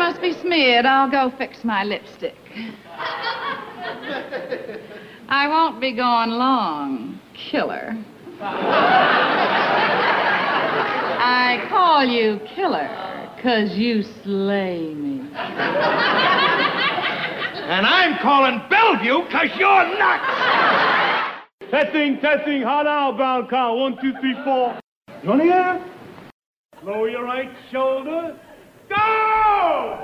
must be smeared. I'll go fix my lipstick. I won't be gone long, killer. I call you killer, 'cause you slay me. And I'm calling Bellevue 'cause you're nuts! Testing, hot outbound car, 1, 2, 3, 4. You on the air? Lower your right shoulder. Go!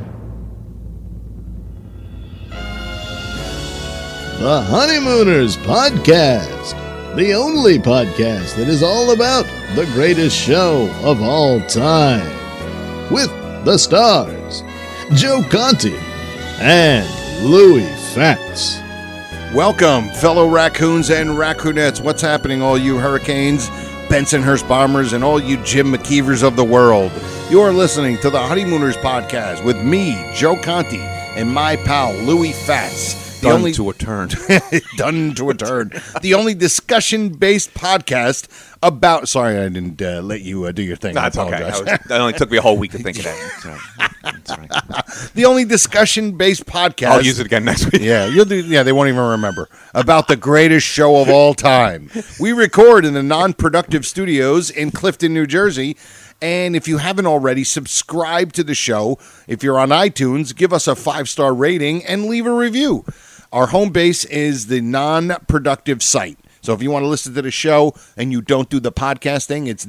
The Honeymooners Podcast, the only podcast that is all about the greatest show of all time. With the stars, Joe Conti and Louis Fatts. Welcome, fellow raccoons and raccoonettes. What's happening, all you Hurricanes, Bensonhurst Bombers, and all you Jim McKeevers of the world? You're listening to the Honeymooners Podcast with me, Joe Conti, and my pal, Louis Fatts. Done to a turn. Done to a turn. The only discussion-based podcast about... Sorry, I didn't let you do your thing. No, I it's okay. apologize. That only took me a whole week to think of that. So, that's right. The only discussion-based podcast... I'll use it again next week. Yeah, you'll do. Yeah, they won't even remember. About the greatest show of all time. We record in the non-productive studios in Clifton, New Jersey. And if you haven't already, subscribe to the show. If you're on iTunes, give us a 5-star rating and leave a review. Our home base is the non-productive site. So if you want to listen to the show and you don't do the podcasting, it's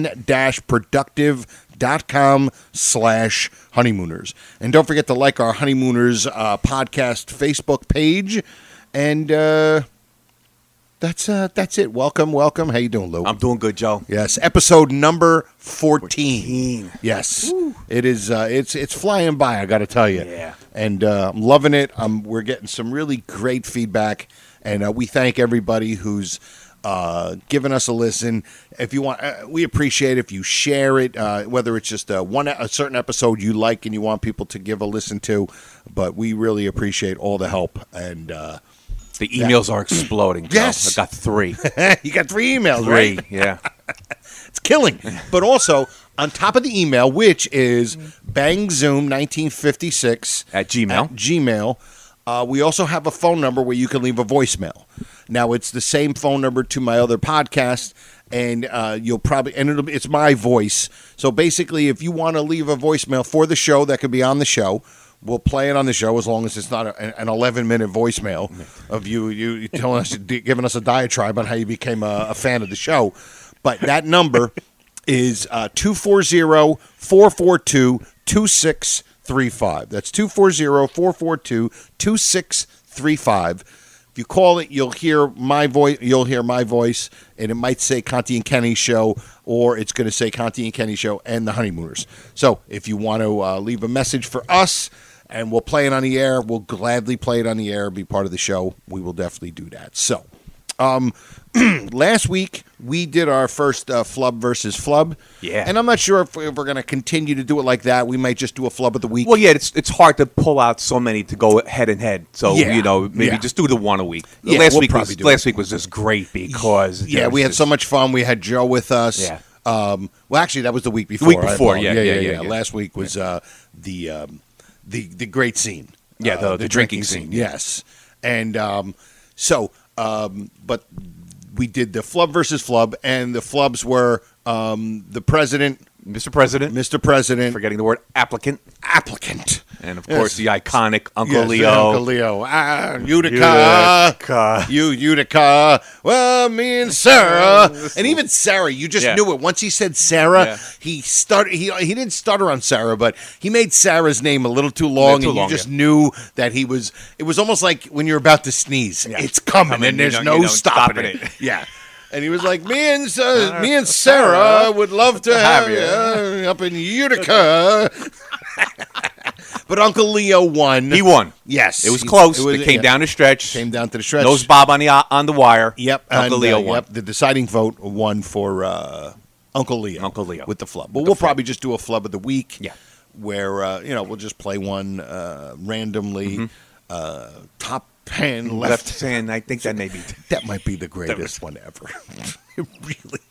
non-productive.com/honeymooners. And don't forget to like our Honeymooners podcast Facebook page. And that's it. Welcome. How you doing, Lou? I'm doing good, Joe. Yes, episode number 14. Yes. Woo. It is. It's flying by, I got to tell you. Yeah. And I'm loving it. We're getting some really great feedback, and we thank everybody who's given us a listen. If you want, we appreciate if you share it, whether it's just a certain episode you like and you want people to give a listen to. But we really appreciate all the help and. The emails are exploding, Joe. Yes. I got 3. You got 3 emails, 3, right? yeah. It's killing. But also, on top of the email, which is bangzoom1956 At Gmail. We also have a phone number where you can leave a voicemail. Now, it's the same phone number to my other podcast, and it's my voice. So basically, if you want to leave a voicemail for the show that could be on the show, we'll play it on the show as long as it's not an 11-minute voicemail of you telling us, giving us a diatribe on how you became a fan of the show. But that number is 240-442-2635. That's 240-442-2635. If you call it, you'll hear my voice, and it might say Conti and Kenny Show, or it's going to say Conti and Kenny Show and the Honeymooners. So if you want to leave a message for us, and we'll play it on the air, we'll gladly play it on the air, be part of the show. We will definitely do that. So, last week we did our first flub versus flub. Yeah. And I'm not sure if we're going to continue to do it like that. We might just do a flub of the week. Well, yeah, it's hard to pull out so many to go head and head. So, maybe just do the one a week. Yeah, last week was just great because... Yeah, we had so much fun. We had Joe with us. Yeah. Well, actually, that was the week before. The week before, yeah. Last week was the great scene. Yeah, the drinking scene. Yes. And but we did the flub versus flub, and the flubs were the president... Mr. President. Forgetting the word applicant. And, of course, the iconic Uncle Leo. Uncle Leo. Utica. Utica. Well, me and Sarah. And even Sarah, you just knew it. Once he said Sarah, he didn't stutter on Sarah, but he made Sarah's name a little too long, and you just knew that it was almost like when you're about to sneeze. Yeah. It's coming, and there's no stopping it. Yeah. And he was like, me and Sarah would love to have you up in Utica. But Uncle Leo won. He won. Yes. It was close. It came down the stretch. Came down to the stretch. Nose Bob on the wire. Yep. Uncle Leo won. Yep. The deciding vote won for Uncle Leo. Uncle Leo. With the flub. But we'll probably just do a flub of the week. Yeah. Where, we'll just play one randomly. Mm-hmm. Top hand, left hand. I think that may be. That might be the greatest one ever. It really.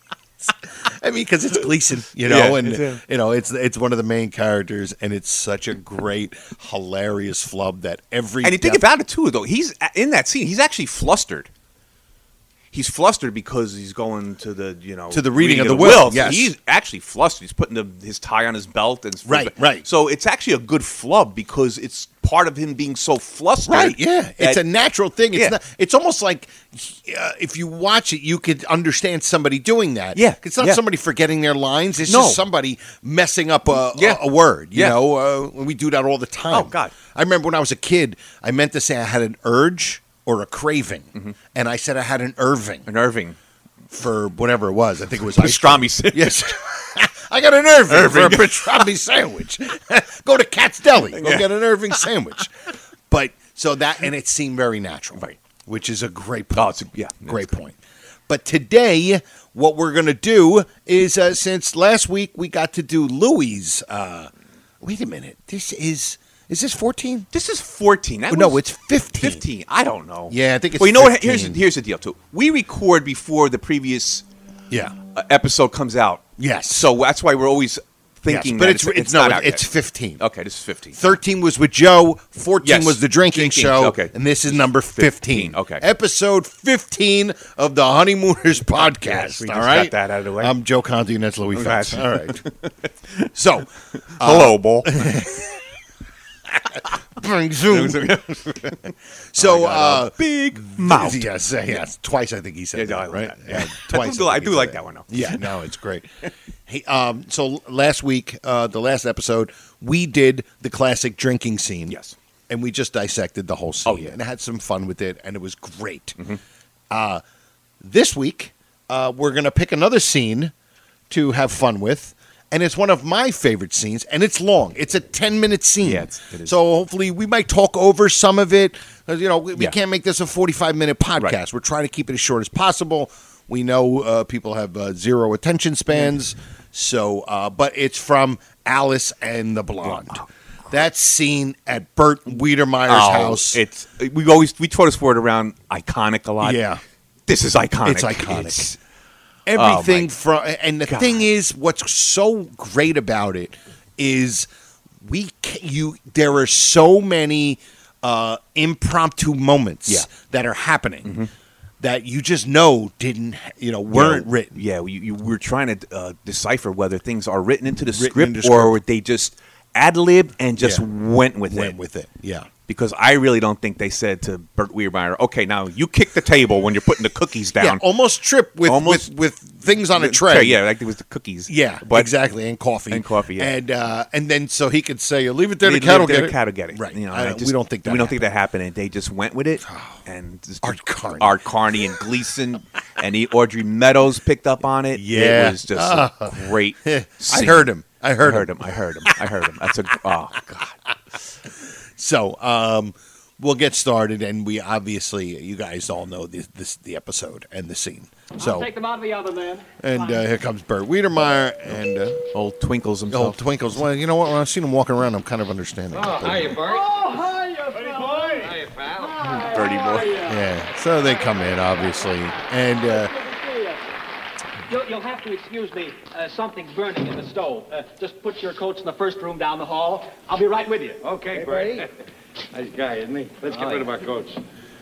I mean, because it's Gleason, you know, and you know, it's one of the main characters, and it's such a great, hilarious flub that every. And you think about it too, though. He's in that scene. He's actually flustered. He's flustered because he's going to the reading of the will. So yes, he's actually flustered. He's putting his tie on his belt and right. So it's actually a good flub because it's part of him being so flustered. Right. Yeah, it's a natural thing. It's not. It's almost like if you watch it, you could understand somebody doing that. Yeah, it's not somebody forgetting their lines. It's just somebody messing up a word. You know, we do that all the time. Oh God! I remember when I was a kid, I meant to say I had an urge or a craving, and I said I had an Irving. An Irving. For whatever it was. I think it was pastrami sandwich. Yes. I got an Irving for a pastrami sandwich. Go to Cat's Deli. Go get an Irving sandwich. But so that, and it seemed very natural. Right. Which is a great point. Oh, great point. But today, what we're going to do is, since last week we got to do Louie's, wait a minute. Is this 14? This is 14. No, it's 15. 15. I don't know. Yeah, I think it's 15. Well, you know what? Here's the deal, too. We record before the previous episode comes out. Yes. So that's why we're always thinking but that it's not out it's yet. 15. Okay, this is 15. 13 was with Joe. 14 was the drinking show. Okay. And this is number 15. Okay. Episode 15 of the Honeymooners podcast. Yes, we all just right? got that out of the way. I'm Joe Conti, and that's Louis Fats. All right. So. Hello, Bull. Zoom. So, big mouth. Yes. Twice I think he said that, right? Yeah. Twice. I do like that one, though. Yeah, no, it's great. Hey, so last week, the last episode, we did the classic drinking scene. Yes. And we just dissected the whole scene. Oh, yeah. And had some fun with it, and it was great. Mm-hmm. This week, we're going to pick another scene to have fun with. And it's one of my favorite scenes, and it's long. It's a 10-minute scene. Yeah, it is. So hopefully we might talk over some of it. You know, we can't make this a 45-minute podcast. Right. We're trying to keep it as short as possible. We know people have zero attention spans. So, but it's from Alice and the Blonde. That scene at Bert Wiedemeyer's house. We throw this word around iconic a lot. Yeah. This is iconic. It's iconic. Everything and the thing is, what's so great about it is there are so many impromptu moments that are happening that you just weren't written. Yeah, we're trying to decipher whether things are written into the script or they just ad-lib and just went with it. Yeah. Because I really don't think they said to Bert Wiedemeyer, okay, now you kick the table when you're putting the cookies down. Yeah, almost trip with things on a tray. Yeah, like it was the cookies. Yeah, exactly, and coffee. Yeah. And then so he could say, leave it there, the cat will get it. Right. You know, we don't think that. We don't think that happened, and they just went with it. And Art Carney and Gleason and Audrey Meadows picked up on it. Yeah. It was just a great scene. I heard him. I heard him. That's God. So we'll get started, and we obviously, you guys all know the episode and the scene. So I'll take them out of the oven, then. And here comes Bert Wiedemeyer and old Twinkles himself. Old Twinkles. Well, you know what? When I've seen him walking around, I'm kind of understanding. Oh, hiya, Bert. Oh, hiya, boy. Hiya, pal. Dirty boy. Yeah. So they come in, obviously, and. You'll have to excuse me. Something's burning in the stove. Just put your coats in the first room down the hall. I'll be right with you. Okay, Bert. Nice guy, isn't he? Let's get rid of our coats.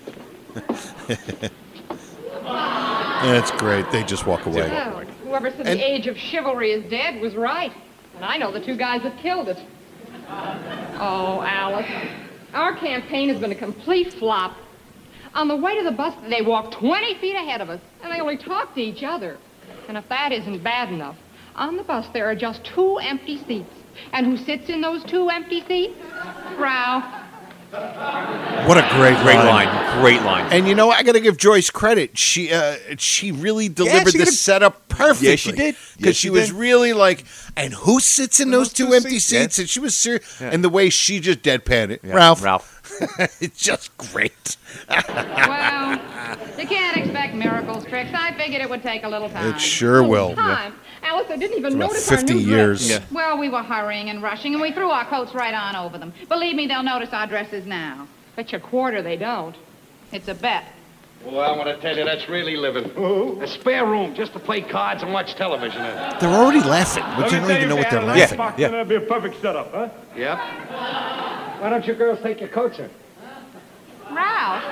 That's great. They just walk away. Well, whoever said the age of chivalry is dead was right. And I know the two guys that killed it. Oh, Alice. Our campaign has been a complete flop. On the way to the bus, they walked 20 feet ahead of us, and they only talked to each other. And if that isn't bad enough, on the bus there are just 2 empty seats. And who sits in those 2 empty seats? Ralph. What a great line. Great line. And you know, I got to give Joyce credit. She really delivered the setup perfectly. Yeah, she did. Because she was really like, and who sits in those 2 empty seats? And she was serious. Yeah. And the way she just deadpanned it. Yeah. Ralph. It's just great. Well, you can't expect miracles, Trix. I figured it would take a little time. It sure will. Time. Yeah. Alice, I didn't even notice 50 our new years. dress. Yeah. Well, we were hurrying and rushing, and we threw our coats right on over them. Believe me, they'll notice our dresses now. Bet you a quarter they don't. It's a bet. Well, I want to tell you, that's really living. A spare room just to play cards and watch television in. They're already laughing, but you don't even know what they're laughing. Yeah. That'd be a perfect setup, huh? Yep. Why don't you girls take your coats in? Ralph,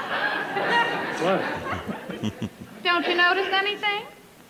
What? don't you notice anything?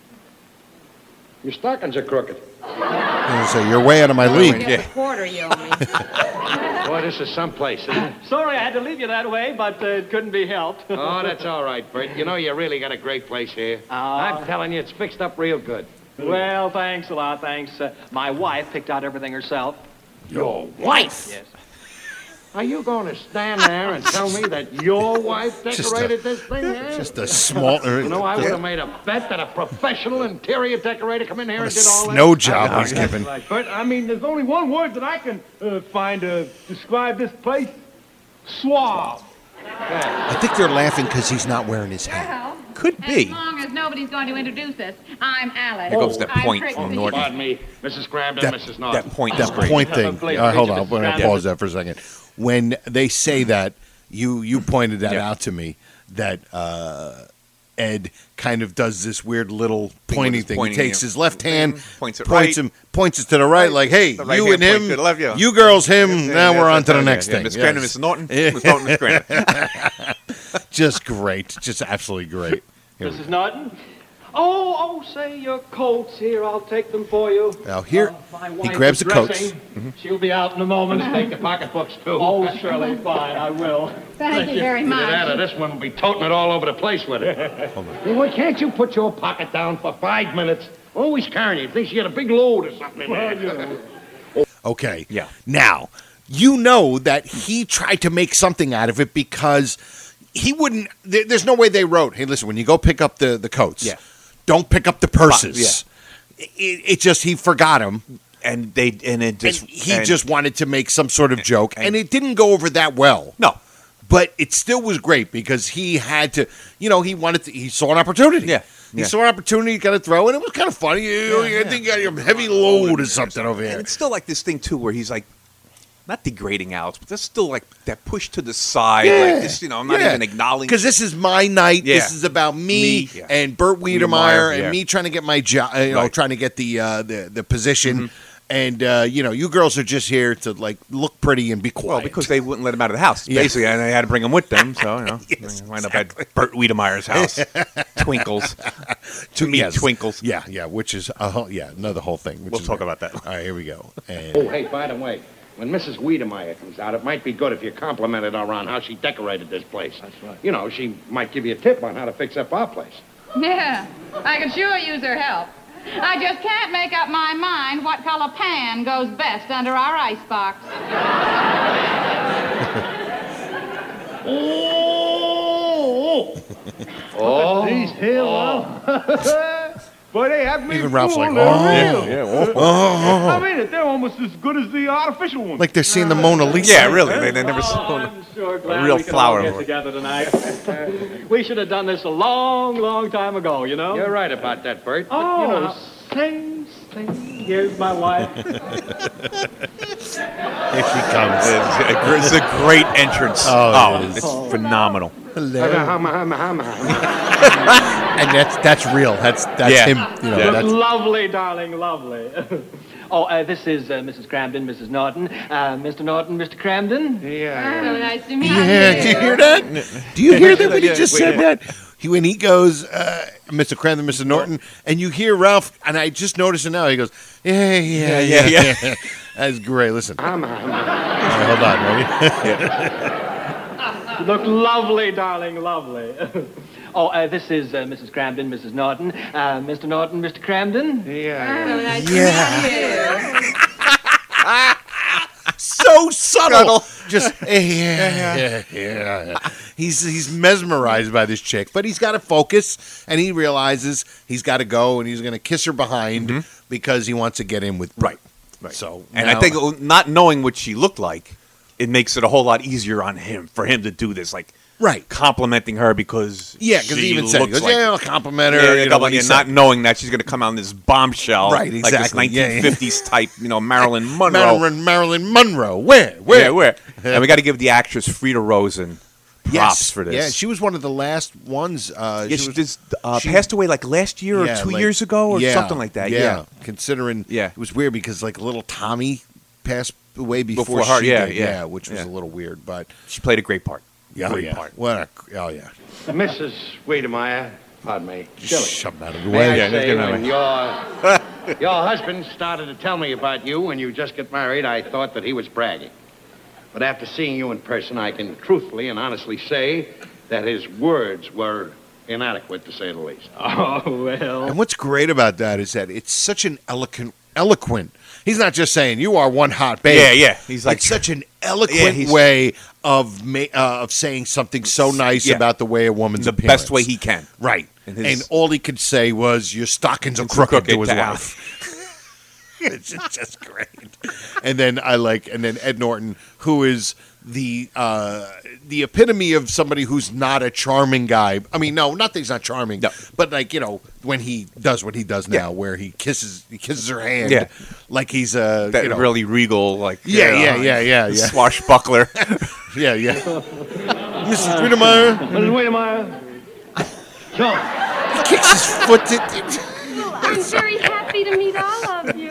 Your stockings are crooked. So you're way out of my league. Just a quarter you owe me. Boy, this is someplace, isn't it? Sorry I had to leave you that way, but it couldn't be helped. Oh, that's all right, Bert. You know, you really got a great place here. I'm telling you, it's fixed up real good. Well, thanks a lot, thanks. My wife picked out everything herself. Your wife? Yes. Are you going to stand there and tell me that your wife decorated this thing here? Just a small... You know, I would have made a bet that a professional interior decorator come in here and did all that. Snow job he's giving. But, I mean, there's only one word that I can find to describe this place. Suave. I think they're laughing because he's not wearing his hat. Well, Could be. as long as nobody's going to introduce us, I'm Alice. There goes that I'm point Trixie. from Norton. Pardon me, Mrs. Cramden, Mrs. Norton. That point is That great. point thing. Please, Hold on, Mrs. I'm going to pause that for a second. When they say that, you pointed that out to me, that Ed kind of does this weird little pointing thing. He takes his left hand, points it points it to the right, like, hey, The right you hand and points him, to the left, yeah. you girls, him, now we're on to the next thing. Miss Yes. Crandon, Mr. Norton. Miss Norton, Miss Crandon. Just great. Just absolutely great. Here we Mrs. Norton? Oh, say your coats here. I'll take them for you. Now here, My he wife grabs is the coats. dressing. She'll be out in a moment. Take the pocketbooks, too. Oh, surely, fine, I will. Thank you very Either that or much. this one will be toting it all over the place with it. Hey, why can't you put your pocket down for 5 minutes? Always carrying it. Thinks you got a big load or something in there. Okay. Yeah. Now, you know that he tried to make something out of it because he wouldn't. There's no way they wrote, hey, listen, when you go pick up the coats, don't pick up the purses. It just, he forgot them. And he Just wanted to make some sort of joke, and it didn't go over that well. No. But it still was great because he had to, he saw an opportunity. Yeah. He saw an opportunity to kind of throw, and it was kind of funny. I think you got your heavy load or something over And here. it's still like this thing, too, where he's like, not degrading Alex, but there's still like that push to the side. Like this, I'm not even acknowledging. Because this is my night. Yeah. This is about me Yeah. and Bert Wiedemeyer Wiedemeyer, and me trying to get my job, Right. trying to get the position. And, you girls are just here to, like, look pretty and be quiet. Well, because they wouldn't let him out of the house, basically, and they had to bring him with them. So, Yes, wind up at Bert Wiedemeyer's house. Twinkles. To meet Twinkles. Yeah, which is, another whole thing. We'll talk about that. All right, here we go. And Oh, hey, by the way, when Mrs. Wiedemeyer comes out, it might be good if you complimented her on how she decorated this place. That's right. She might give you a tip on how to fix up our place. Yeah, I could sure use her help. I just can't make up my mind what color pan goes best under our icebox. These here, Boy, they have me Even Ralph's like, fooled, they're real. I mean, they're almost as good as the artificial ones. like they're seeing the Mona Lisa. Yeah, really. They never saw I'm sure glad real we could flower all get over. together tonight. We should have done this a long, long time ago, You're right about that, Bert. Oh, same. Here's my wife. Here she comes. It's a great entrance. Oh, it is. It's phenomenal. And that's real. That's Yeah. him. Yeah. That's Lovely, darling, lovely. This is Mrs. Cramden, Mrs. Norton. Mr. Norton, Mr. Cramden. Oh, nice to meet Yeah, you. do you hear that? Do you hear that when he just said that? When he goes, Mr. Crandon, Mr. Norton, and you hear Ralph, and I just noticed it now, he goes, yeah. That's great. Listen. All right, hold on, ready? You look lovely, darling, lovely. This is Mrs. Cramden, Mrs. Norton. Mr. Norton, Mr. Cramden. Oh, nice to meet you. So subtle. Just, yeah. He's mesmerized by this chick, but he's got to focus, and he realizes he's got to go, and he's going to kiss her behind because he wants to get in with Right. So, And I think not knowing what she looked like, it makes it a whole lot easier on him, for him to do this, like complimenting her because because he even said, he goes, I'll compliment her. Not knowing that she's going to come out in this bombshell, Right, exactly. like this 1950s type, Marilyn Monroe. Marilyn Monroe. Where? And we got to give the actress Frida Rosen props for this. Yeah, she was one of the last ones. She passed away like last year or 2 years ago or something like that. Yeah. Considering it was weird because like little Tommy passed away before her. She did, which was a little weird, but she played a great part. Great part. Mrs. Wiedemeyer, pardon me. Shove him out of the May way. I say, when your husband started to tell me about you when you just got married, I thought that he was bragging. But after seeing you in person, I can truthfully and honestly say that his words were inadequate, to say the least. Oh, well. And what's great about that is that it's such an eloquent. He's not just saying you are one hot babe. Yeah. He's like it's such an eloquent way of saying something so nice about the way a woman's the appearance. best way he can. Right. And all he could say was your stockings are crooked to his wife. It's just great. And then Ed Norton, who is the epitome of somebody who's not a charming guy. I mean, no, not that he's not charming, but like, you know, when he does what he does now, where he kisses her hand, like he's really regal, like swashbuckler, Mrs. Wiedemeyer. He kicks his foot. I'm very happy to meet all of you.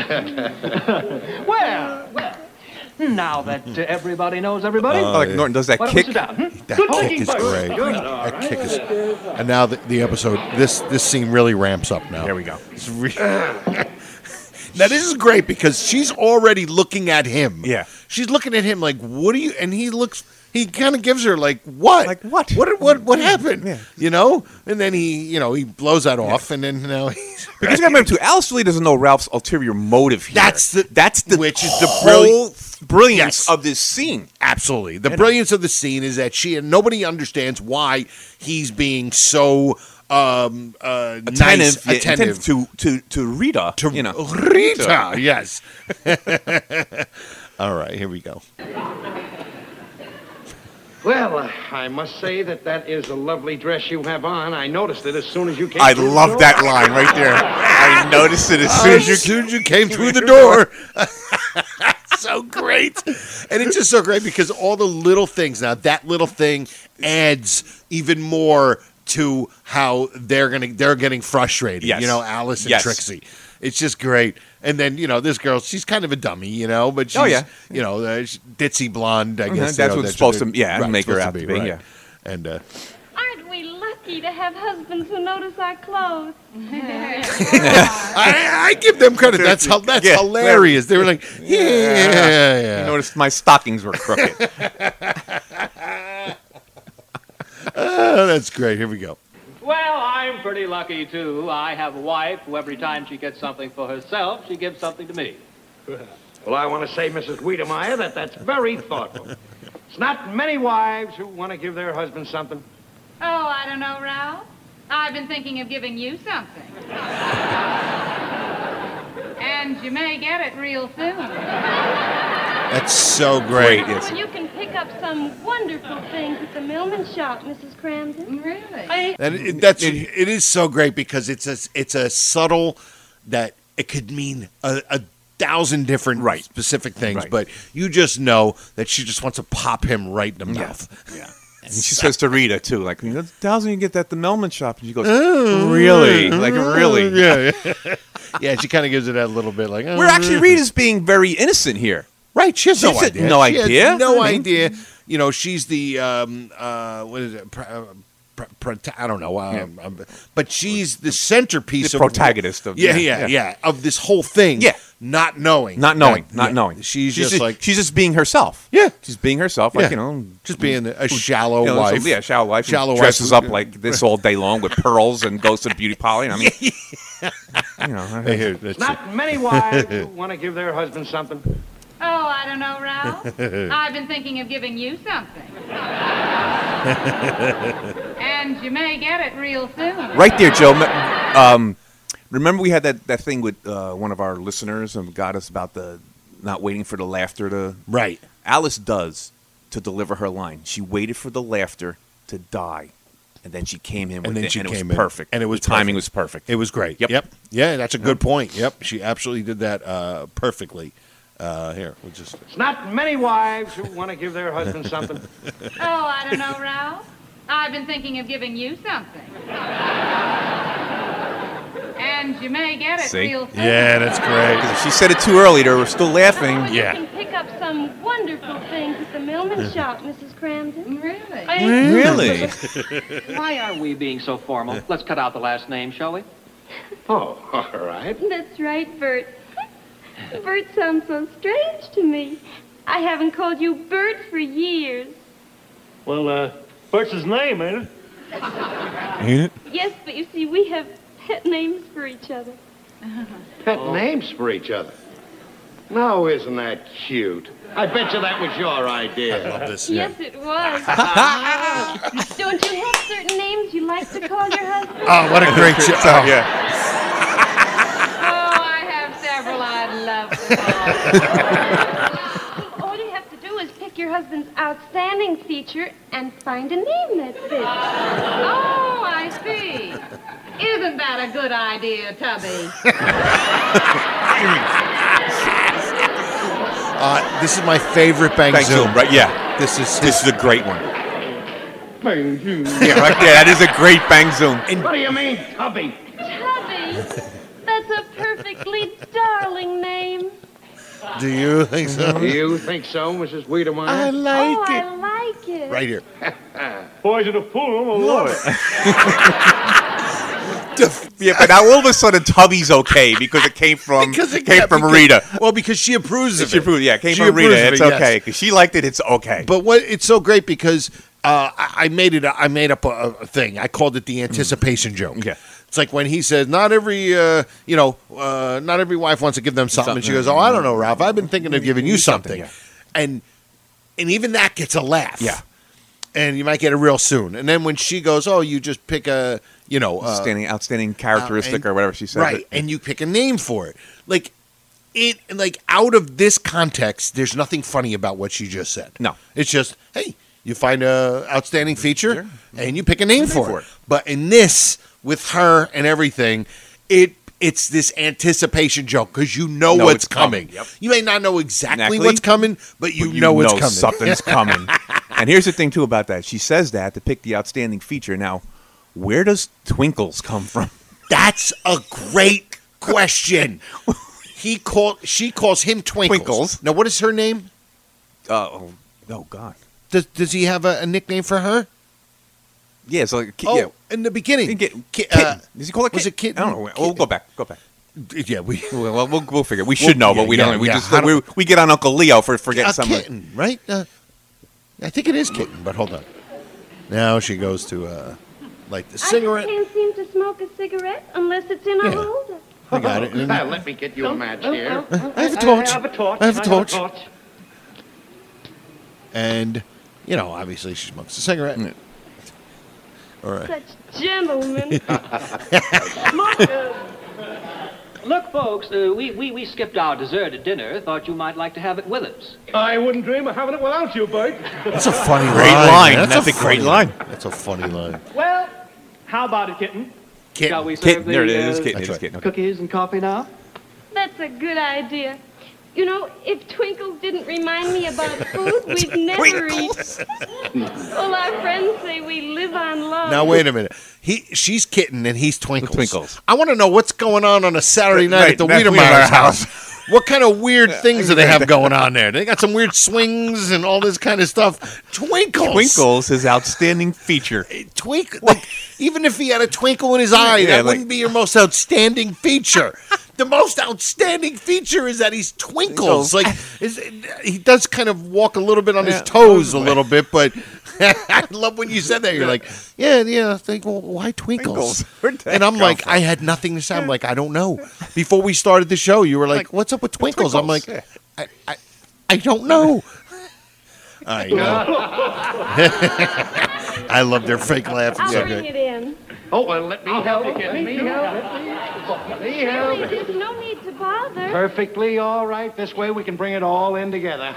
Well, now that everybody knows everybody. Like Norton does that kick. That kick is great. That kick is. And now the episode, this scene really ramps up now. Here we go. Now this is great because she's already looking at him. Yeah. She's looking at him like, what do you? And he kind of gives her like, what? Like what? What happened? Yeah. You know? And then he blows that off, and then now he's. Because you got to remember too, Alice really doesn't know Ralph's ulterior motive here. That's the which is the whole brilliance of this scene. Absolutely, the brilliance of the scene is that nobody understands why he's being so attentive to Rita. Rita, yes. All right, here we go. Well, I must say that is a lovely dress you have on. I noticed it as soon as you came I through love the door. that line right there. I noticed it as soon as you came through the door. So great. And it's just so great because all the little things, now that little thing adds even more to how they're getting frustrated. Yes. You know, Alice and Trixie. It's just great. And then, you know, this girl, she's kind of a dummy, you know, but she's, you know, ditzy blonde, I guess. That's what it's supposed to, make her out to be, right. And, Aren't we lucky to have husbands who notice our clothes? I give them credit. That's hilarious. They were like, yeah. You noticed my stockings were crooked. That's great. Here we go. Well, I'm pretty lucky, too. I have a wife who every time she gets something for herself, she gives something to me. Well, I want to say, Mrs. Wiedemeyer, that's very thoughtful. It's not many wives who want to give their husband something. Oh, I don't know, Ralph. I've been thinking of giving you something. And you may get it real soon. That's so great. Well, you can pick up some wonderful things at the Millman shop, Mrs. Cramden. Really? It is so great because it's a subtle that it could mean a 1,000 different specific things, but you just know that she just wants to pop him right in the mouth. Yeah. And she says to Rita, too, like, 1,000 you get that at the Millman shop. And she goes, really? Like, really? Yeah. Yeah, she kind of gives it that little bit like, where actually Rita's being very innocent here. Right, she has no idea. No idea. idea? No idea. You know, she's the, what is it? I don't know. But she's the centerpiece the of protagonist of of this whole thing. Yeah. Not knowing. She's just being herself. Yeah. She's being herself, like, just being a shallow wife. Shallow wife. Shallow wife. Dresses up like this all day long with pearls and goes to the beauty parlor. I mean, Not many wives who want to give their husband something. Oh, I don't know, Ralph. I've been thinking of giving you something. And you may get it real soon. Right there, Joe. Remember we had that thing with one of our listeners and got us about the not waiting for the laughter to... Right. Alice does to deliver her line. She waited for the laughter to die. And then she came in with it, and it was perfect. And it was the timing was perfect. It was great. Yep. Yeah, that's a good point. Yep, she absolutely did that perfectly. Here, we'll just. It's not many wives who want to give their husband something. Oh, I don't know, Ralph. I've been thinking of giving you something. And you may get it real soon. Yeah, that's great. She said it too early. We're still laughing. You can pick up some wonderful things at the Millman shop, Mrs. Cramden. Really? Really? Why are we being so formal? Let's cut out the last name, shall we? Oh, all right. That's right, Bert. Bert sounds so strange to me. I haven't called you Bert for years. Well, Bert's his name, ain't it? Ain't it? Yes, but you see, we have pet names for each other. Pet names for each other. No, isn't that cute? I bet you that was your idea. I love this. Yes, it was. Don't you have certain names you like to call your husband? Oh, what a great show. Oh, Yeah. Oh, I have several I'd love to call. All you have to do is pick your husband's outstanding feature and find a name that fits. Oh, I see. Isn't that a good idea, Tubby? This is my favorite Bang Bang Zoom. Zoom, right? Yeah. This is a great one. Bang Zoom. Yeah, right there. That is a great Bang Zoom. What do you mean, Tubby? Tubby, that's a perfectly darling name. Do you think so? Do you think so, Mrs. Wiedemeyer? I like it. I like it. Right here. Boys in the pool, I love it. Yeah, but now all of a sudden Tubby's okay because it came from Rita. Well, because she approves of She it. approved, yeah, it came She from Rita. approves of It's it, yes. okay because she liked it. It's okay. But it's so great because I made up a thing. I called it the anticipation joke. Yeah. It's like when he says, not every wife wants to give them something. And she goes, oh, I don't know, Ralph. I've been thinking of giving you something. Yeah. And even that gets a laugh. Yeah. And you might get it real soon. And then when she goes, oh, you just pick a, outstanding characteristic or whatever she said. right? And you pick a name for it. Like out of this context, there's nothing funny about what she just said. No. It's just, hey, you find a outstanding feature and you pick a name for it. it. But in this, with her and everything, it's this anticipation joke because you know what's coming. Yep. You may not know exactly what's coming, but you know it's coming. Something's coming. And here's the thing, too, about that. She says that to pick the outstanding feature. Now, where does Twinkles come from? That's a great question. She calls him Twinkles. Now, what is her name? Oh, God. Does he have a nickname for her? Yeah, so in the beginning. Kitten. Does he call it Kitten? Was it Kitten? I don't know. We'll go back. Yeah, we'll figure. We should know, but we don't. We get on Uncle Leo for forgetting something. Kitten, right? I think it is Kitten, but hold on. Now she goes to light the cigarette. I can't seem to smoke a cigarette unless it's in a holder. I got it. Let me get you a match here. I have a torch. I have a torch. And, obviously she smokes a cigarette. All right. Such gentlemen. Look, folks, we skipped our dessert at dinner. Thought you might like to have it with us. I wouldn't dream of having it without you, Bert. That's a funny line. Great line. Man. That's a great line. That's a funny line. Well, how about it, Kitten? Shall we serve Kitten. There it is. Kitten. That's It is right. Kitten. Okay. cookies and coffee now? That's a good idea. You know, if Twinkles didn't remind me about food, we'd never eat. Well, our friends say we live on love. Now, wait a minute. She's Kitten and he's Twinkles. Twinkles. I want to know what's going on a Saturday night at the Right, Wiedemeyer's house. What kind of weird things do they have going on there? They got some weird swings and all this kind of stuff. Twinkles, his outstanding feature. Even if he had a twinkle in his eye, that wouldn't be your most outstanding feature. The most outstanding feature is that he's Twinkles. He does kind of walk a little bit on his toes a little bit, but I love when you said that. You're like, yeah. Think, well, why Twinkles? And I'm like, I had nothing to say. I'm like, I don't know. Before we started the show, you were like, what's up with Twinkles? I'm like, I don't know. I know. I love their fake laughs. I'll bring it in. Oh, well, let me help you, Kitten. Me help. Really, there's no need to bother. Perfectly all right. This way we can bring it all in together.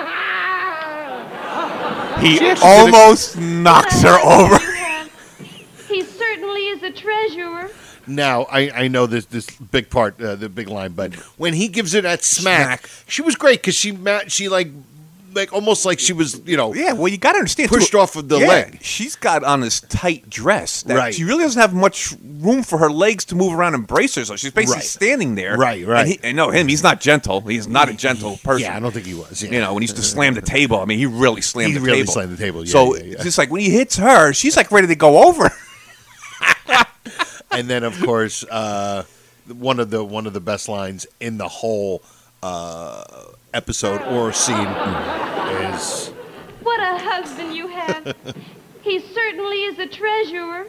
He almost knocks her over. He certainly is a treasurer. Now, I know this big part, the big line, but when he gives her that smack. She was great because she like almost like she was, Yeah, well, you got to understand. Pushed off of the leg. She's got on this tight dress. That Right. She really doesn't have much room for her legs to move around and brace herself. She's basically Right. standing there. Right. And he's not gentle. He's not a gentle person. Yeah, I don't think he was. Yeah. When he used to slam the table, I mean, he really slammed the table. He really slammed the table, yeah. So it's just like when he hits her, she's like ready to go over. And then, of course, one of the best lines in the whole episode or scene is, What a husband you have. He certainly is a treasurer.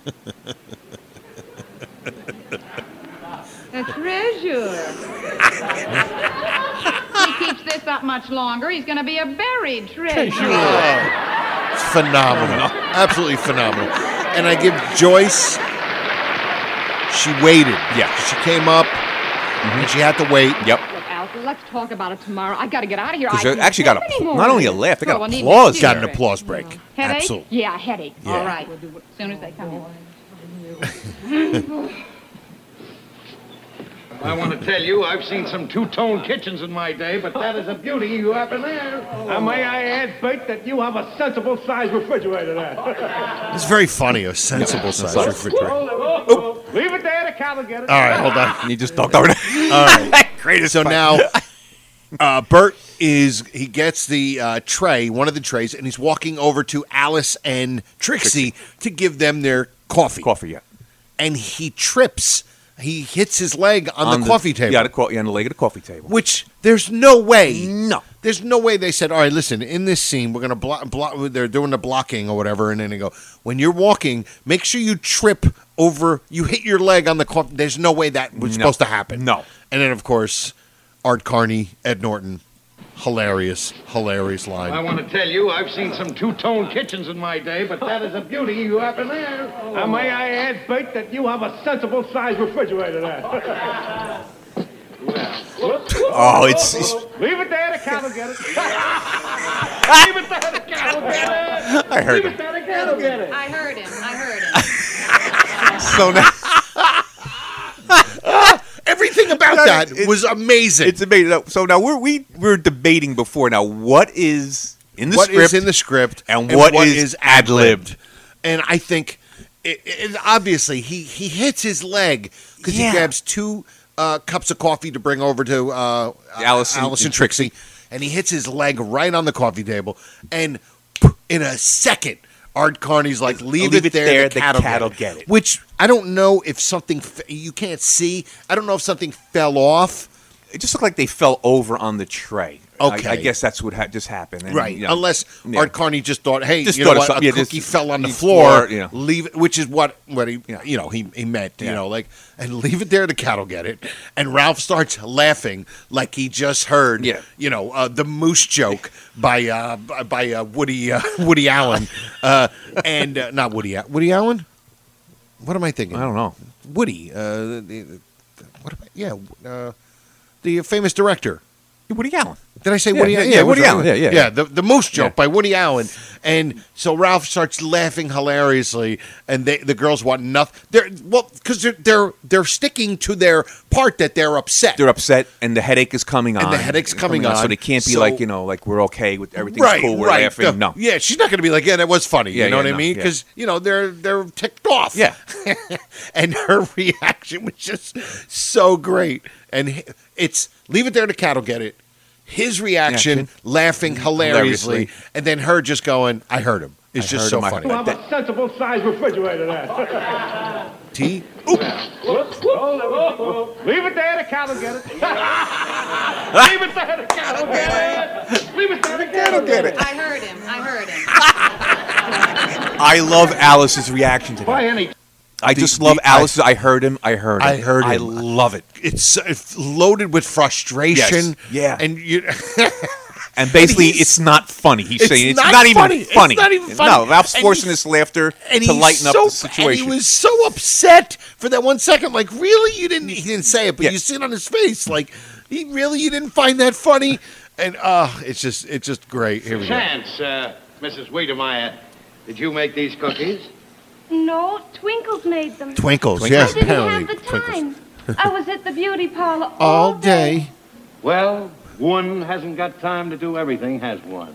A treasure. He keeps this up much longer, he's going to be a buried treasure. it's phenomenal, absolutely phenomenal. And I give Joyce. She waited. Yeah, she came up, and she had to wait. Yep. Look, Alice, let's talk about it tomorrow. I got to get out of here. Because I they can't actually got take any more not only a of this. laugh, they got Well, applause. Got an applause break. Headache? Absolutely. Yeah, headache. Yeah. All right. We'll do it as soon as they come in. I want to tell you, I've seen some two-tone kitchens in my day, but that is a beauty you have in there. May I add, Bert, that you have a sensible-sized refrigerator there. It's very funny, a sensible-sized refrigerator. Leave it there, the cow will get it. All right, hold on. And you just talked over there. All right. Greatest So fight. now, Bert he gets the tray, one of the trays, and he's walking over to Alice and Trixie to give them their coffee. Coffee, yeah. And he trips. He hits his leg on the coffee table. Yeah, on the leg of the coffee table. Which there's no way. No. There's no way they said, all right, listen, in this scene, we're going to block. They're doing the blocking or whatever. And then they go, when you're walking, make sure you trip over, you hit your leg on the coffee. There's no way that was supposed to happen. No. And then, of course, Art Carney, Ed Norton. Hilarious line. I want to tell you, I've seen some two-tone kitchens in my day, but that is a beauty you have in there. May I add, Bert, that you have a sensible-sized refrigerator there. Oh, it's Leave it there, the cow will get it. Leave it there, the cow will get it. I heard Leave it him. there, the cow will get it. I heard him. So now everything about that was amazing. it's amazing. So now we're debating before now what is in the What script is in the script and what is ad-libbed. And I think, obviously, he hits his leg because he grabs 2 cups of coffee to bring over to Alice and Trixie, and he hits his leg right on the coffee table. And in a second, Art Carney's like, leave it there, the cat will get it. Which, I don't know if something, you can't see, I don't know if something fell off. It just looked like they fell over on the tray. Okay. I guess that's what just happened. And, Right, unless Art Carney just thought, hey, Just you know thought of what, something. a Yeah, cookie just fell on the leave floor, floor, leave it, which is what he, he meant, and leave it there, the cat will get it. And Ralph starts laughing like he just heard, the moose joke by Woody Allen, and not Woody Allen. What am I thinking? I don't know. Woody, the famous director. Woody Allen. Did I say Woody Allen? Yeah, Woody Allen. Yeah. The moose joke by Woody Allen. And so Ralph starts laughing hilariously, and the girls want nothing. Because they're sticking to their part that they're upset. They're upset, and the headache is coming on. And the headache's coming on. So they can't be like we're okay with everything's right, cool, we're right. laughing. No. Yeah, she's not going to be like, yeah, that was funny. Yeah, you know yeah, what I no, mean? yeah. Because, they're ticked off. Yeah. And her reaction was just so great. And it's, leave it there, the cat will get it. His reaction, laughing hilariously, and then her just going, I heard him. It's just so funny. You have a sensible-sized refrigerator there. T. Leave it there, the cow will get it. Leave it there, the cow will get it. Leave it there, the cow will get it. I heard him. I love Alice's reaction to that. I just love Alice's. I heard him. I love it. It's loaded with frustration. Yes. Yeah. And and basically, it's not funny. He's saying it's not even funny. It's not even funny. No, Ralph's forcing this laughter to lighten up the situation. And he was so upset for that 1 second. Like, really? He didn't say it, but you see it on his face. Like, you didn't find that funny? And it's just great. Here we go. Chance, Mrs. Wiedemeyer, did you make these cookies? No, Twinkles made them. Twinkles, I yes, didn't apparently. have the time. I was at the beauty parlor All day. Well, one hasn't got time to do everything, has one?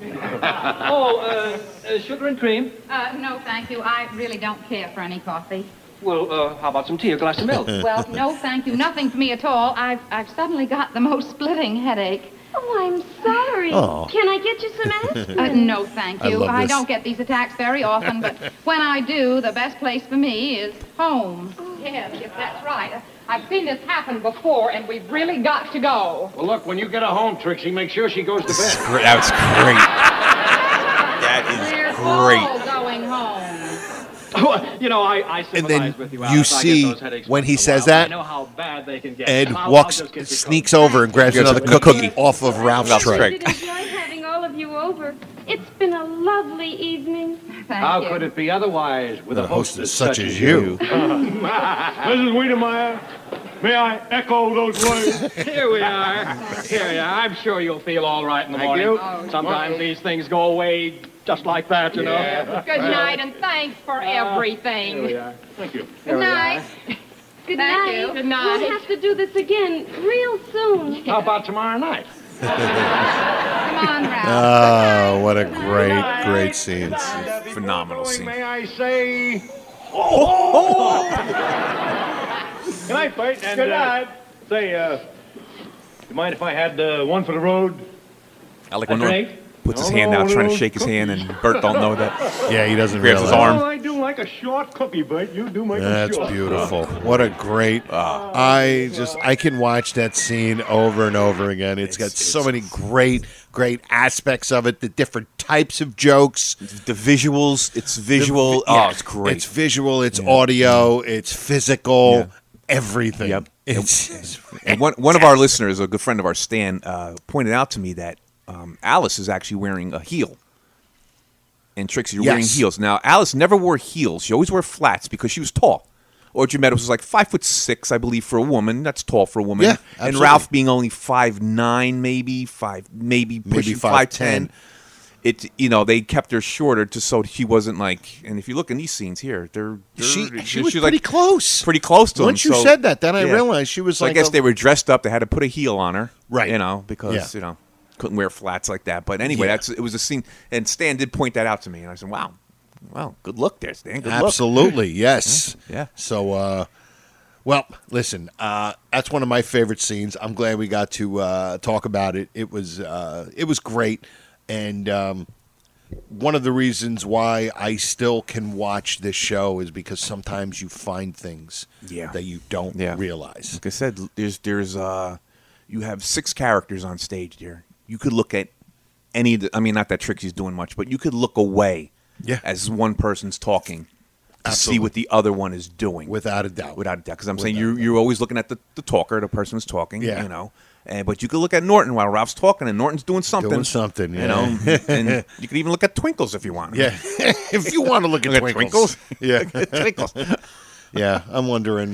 Sugar and cream? No, thank you. I really don't care for any coffee. Well, how about some tea, a glass of milk? Well, no, thank you. Nothing for me at all. I've suddenly got the most splitting headache. Oh, I'm sorry. Oh. Can I get you some aspirin? No, thank I you. love I this. don't get these attacks very often, but when I do, the best place for me is home. Yes, that's right. I've seen this happen before, and we've really got to go. Well, look, when you get her home, Trixie, make sure she goes to bed. That was great. That We're is great. all going home. You know, I And sympathize then with you, you Alice. I get see those headaches when once he in a says while. that, I know how bad they can get. Ed I'll walks, just get you sneaks over and grabs Gets another a cookie cookie. off of Ralph's Ralph's tray. tray. I did enjoy having all of you over. It's been a lovely evening. Thank How you. could it be otherwise with A hostess such as you. Mrs. Wiedemeyer, may I echo those words? Here we are. Here we are. I'm sure you'll feel all right in the Thank morning. you. Sometimes these things go away just like that, you know. Good night, and thanks for everything. Here we are. Thank you. Good night. Good Thank night. you. Good night. We'll have to do this again real soon. How about tomorrow night? Come on, Ralph. Oh, what a great scene. Phenomenal scene. May I say... Good night, Bert. And, Good night. Say, you mind if I had one for the road? I like A when Norm drink? puts his No, hand no, out trying to no, shake his hand, and Bert don't know that. Yeah, he doesn't Grabs his realize. arm. Oh, I do like a short cookie, Bert. You do make That's them short. beautiful. What a great. I can watch that scene over and over again. It's got so many great aspects of it. The different types of jokes. The visuals, it's visual. Yeah, It's great. It's visual. It's audio. It's physical. Yeah. Everything. Yep. It's And one of our listeners, a good friend of ours, Stan, pointed out to me that Alice is actually wearing a heel. And Trixie, you're wearing Yes. heels. Now, Alice never wore heels. She always wore flats because she was tall. Audrey Meadows was like 5'6", I believe, for a woman. That's tall for a woman. Yeah, And absolutely. Ralph being only 5'9", maybe pushing 5'10". They kept her shorter just so she wasn't like. And if you look in these scenes here, she she's was like pretty close. pretty close to him. Once you so- said that, then I yeah. realized she was So like. I guess they were dressed up. They had to put a heel on her, Right. Because Yeah. couldn't wear flats like that. But anyway, Yeah. it was a scene, and Stan did point that out to me, and I said, "Wow, good look there, Stan. Good look." Absolutely, yes. Yeah. So, well, listen, that's one of my favorite scenes. I'm glad we got to talk about it. It was great, and one of the reasons why I still can watch this show is because sometimes you find things that you don't realize. Like I said, there's you have 6 characters on stage there. You could look at any of the, I mean, not that Trixie's doing much, but you could look away as one person's talking to see what the other one is doing. Without a doubt. Because I'm saying you're always looking at the talker, the person who's talking, Yeah. But you could look at Norton while Ralph's talking, and Norton's doing something. yeah. And you could even look at Twinkles if you want. Yeah, if you want to look at Twinkles. Yeah. Twinkles. Yeah, I'm wondering,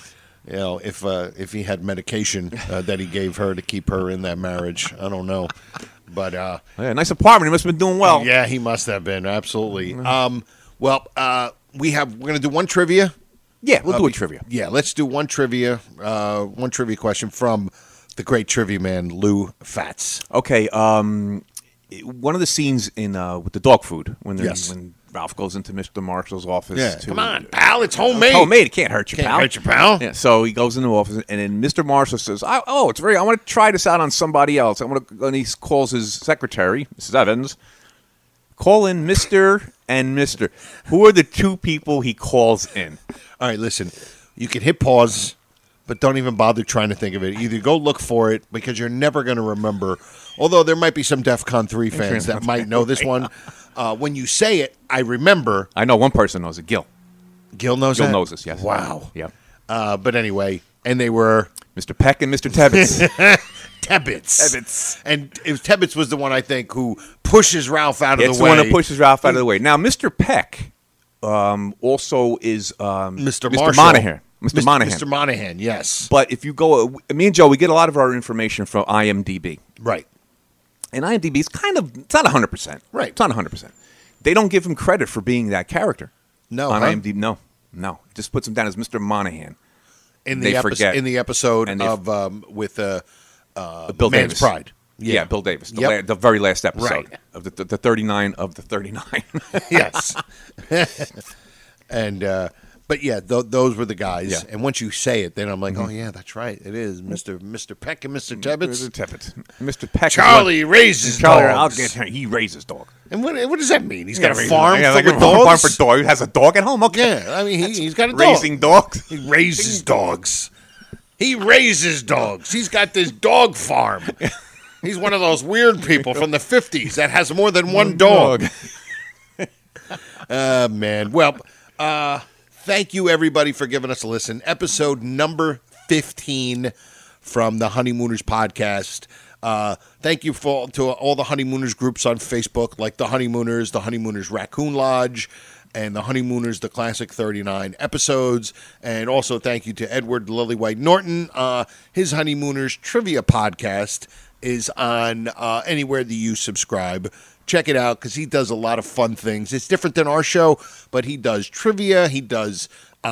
if he had medication that he gave her to keep her in that marriage. I don't know, but Yeah, nice apartment. He must have been doing well. yeah, he must have been absolutely. We're going to do one trivia. Yeah, we'll do a trivia. Yeah, let's do one trivia question from the great trivia man Lou Fats. Okay, one of the scenes in with the dog food when Ralph goes into Mr. Marshall's office. Yeah, to, come on, pal, it's homemade. It's homemade. It can't hurt you, Can't pal. hurt you, pal. Yeah, so he goes into the office, and then Mr. Marshall says, I want to try this out on somebody else. And he calls his secretary, Mrs. Evans, call in Mr. and Mr. Who are the 2 people he calls in? All right, listen, you can hit pause, but don't even bother trying to think of it. Either go look for it because you're never going to remember. Although there might be some DEFCON 3 fans that might know this one. When you say it, I remember. I know one person knows it, Gil. Gil knows Gil that? knows this, yes. Wow. Yep. But anyway, and they were Mr. Peck and Mr. Tebbets. Tebbets. And Tebbets was the one, I think, who pushes Ralph out of It's the the way. one that pushes Ralph out of the way. Now, Mr. Peck also is Mr. Monahan. Mr. Monahan. Mr. Monahan, yes. But if you go, me and Joe, we get a lot of our information from IMDb. Right. And IMDb is it's not 100%. Right. It's not 100%. They don't give him credit for being that character. No, on huh? IMDb. No. It just puts him down as Mr. Monahan. In the episode of with Bill Man's Davis. Pride. Yeah, Bill Davis. Yep. The very last episode Right. of the 39 of the 39. Yes. And but yeah, those were the guys. Yeah. And once you say it, then I'm like, oh yeah, that's right. It is Mr. Peck and Mr. Tebbets. Mr. Peck. Charlie raises Charlie, dogs. he raises dog. And what does that mean? He's got a Yeah, farm yeah, full like of a dogs? farm for dog. He has a dog at home. Okay. Yeah, I mean, he's got a dog. Raising dogs. He raises dogs. He raises dogs. He's got this dog farm. He's one of those weird people from the 50s that has more than one dog. Man. Well, thank you, everybody, for giving us a listen. Episode number 15 from the Honeymooners podcast. Thank you to all the Honeymooners groups on Facebook, like the Honeymooners Raccoon Lodge, and the Honeymooners, the Classic 39 episodes. And also thank you to Edward Lillywhite Norton. His Honeymooners Trivia podcast is on anywhere that you subscribe. Check it out because he does a lot of fun things. It's different than our show, but he does trivia. He does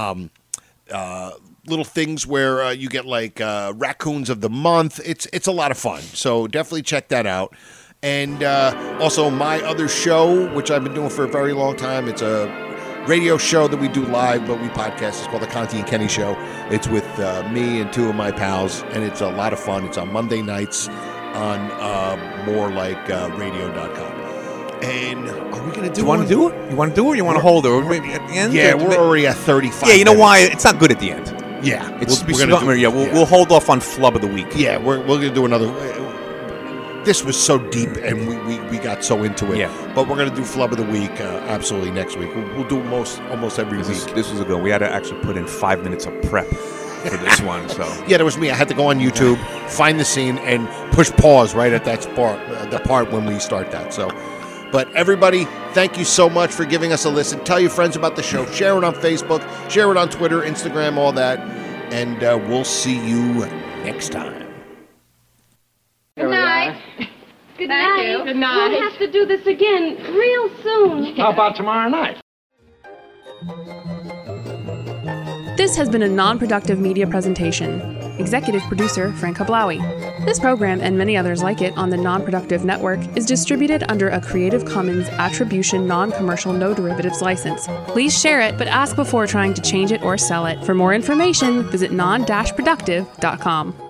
little things where you get like raccoons of the month. It's a lot of fun. So definitely check that out. And also my other show, which I've been doing for a very long time. It's a radio show that we do live, but we podcast. It's called The Conti and Kenny Show. It's with me and two of my pals, and it's a lot of fun. It's on Monday nights on morelikeradio.com. And are we going to do You want to do it? You want to do it or you want to hold it? Or maybe at the end? Yeah, we're already at 35 Yeah, you know minutes. why? It's not good at the end. Yeah. We'll hold off on Flub of the Week. Yeah, we're going to do another. This was so deep, and we got so into it. Yeah. But we're going to do Flub of the Week absolutely next week. We'll do almost every week. This was a good one. We had to actually put in 5 minutes of prep for this one. So yeah, that was me. I had to go on YouTube, find the scene, and push pause right at that the part when we start that. So, but everybody, thank you so much for giving us a listen. Tell your friends about the show. Share it on Facebook. Share it on Twitter, Instagram, all that. And we'll see you next time. Good night. Good Thank night. you. Good night. We'll have to do this again real soon. How about tomorrow night? This has been a non-productive media presentation. Executive producer Frank Hablawi. This program and many others like it on the Non-Productive Network is distributed under a Creative Commons Attribution Non-Commercial No Derivatives license. Please share it, but ask before trying to change it or sell it. For more information, visit non-productive.com.